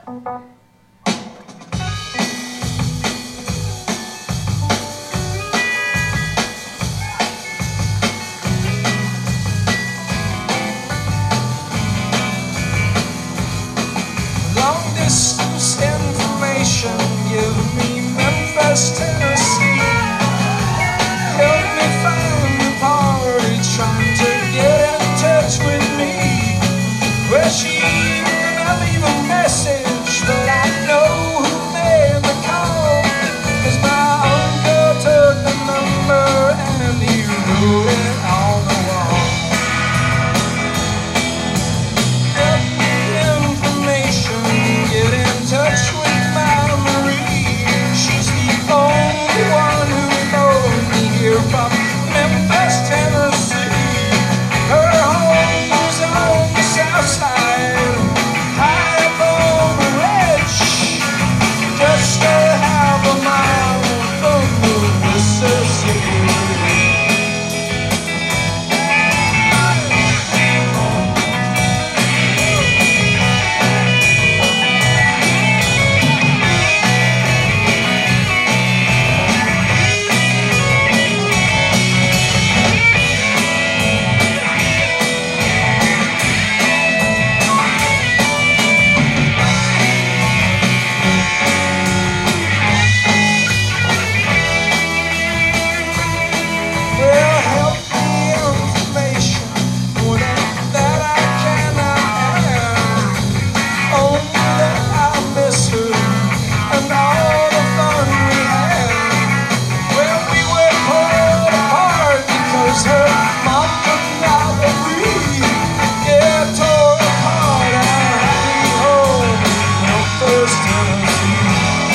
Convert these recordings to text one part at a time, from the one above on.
Long distance information, give me Memphis, Tennessee. Help me find the party trying to get in touch with me. Well, she didn't leave a message, but I know who made the call, 'cause my uncle took the number and he wrote it on the wall. Get me information, get in touch with my Marie. She's the only one who knows me here from Memphis, Tennessee. Her home was on the south side, high up on the ridge, just a half a mile from the Mississippi. Well, help me information, more than that I cannot add. Only that I miss her and all the fun we had. Well, we were pulled apart because her mom could not agree. Yeah, tore apart our happy home in Memphis, Tennessee.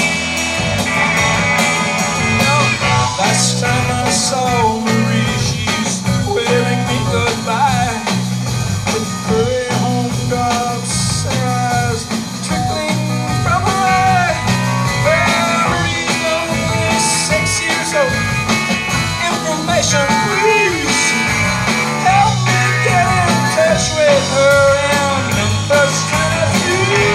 Last time I saw Marie, she's waving me goodbye, with curly home drops and her eyes trickling from her eye. Well, Marie's only 6 years old. Information, please. Help me get in touch with her in Memphis, Tennessee.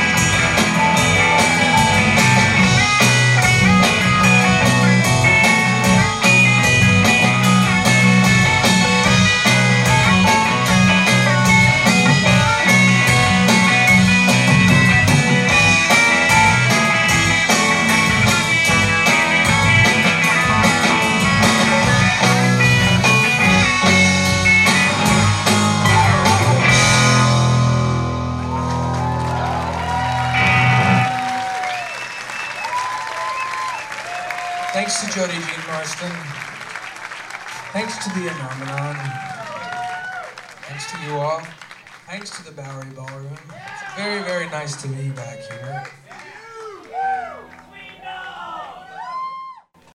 Thanks to Jody Jean Marston. Thanks to the Phenomenon. Thanks to you all. Thanks to the Bowery Ballroom. It's very, very nice to be back here.